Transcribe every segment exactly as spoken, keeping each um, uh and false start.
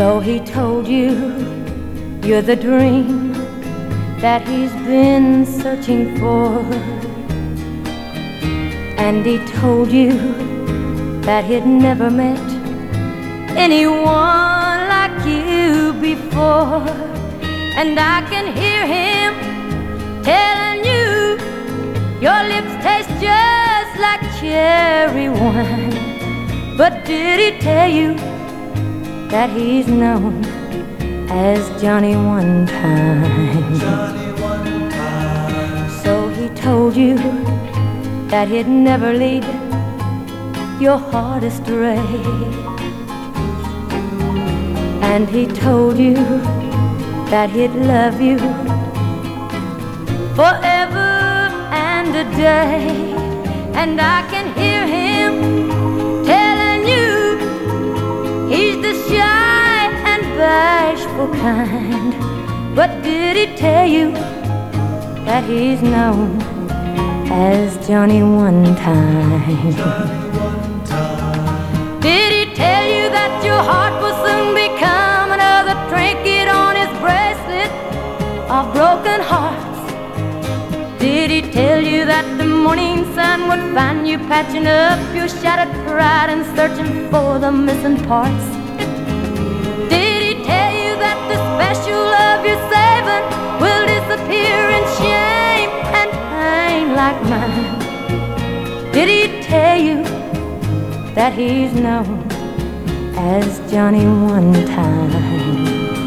So he told you you're the dream that he's been searching for, and he told you that he'd never met anyone like you before. And I can hear him telling you your lips taste just like cherry wine. But did he tell you that he's known as Johnny One Time? Johnny One Time. So he told you that he'd never lead your heart astray, and he told you that he'd love you forever and a day. And I can hear him telling you he's the shy and bashful kind. But did he tell you that he's known as Johnny One Time? Johnny One Time. Did he tell you that your heart will soon become another trinket on his bracelet of broken hearts? Did he tell you that the morning sun would find you patching up your shattered pride and searching for the missing parts? Did he tell you that the special love you're saving will disappear in shame and pain like mine? Did he tell you that he's known as Johnny One Time?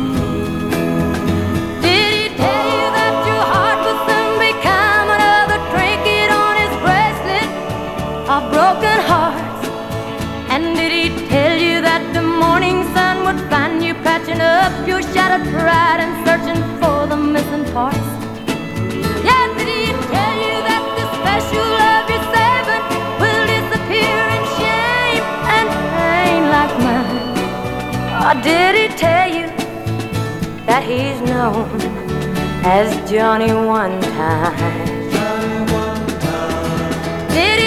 Did he tell you that your heart will soon become another trinket on his bracelet of broken hearts? And did he tell you that the morning sun would find you patching up your shattered pride and searching for the missing parts? Yeah, did he tell you that the special love you're saving will disappear in shame and pain like mine? Or did he tell you that he's known as Johnny One Time? Johnny One Time. Did he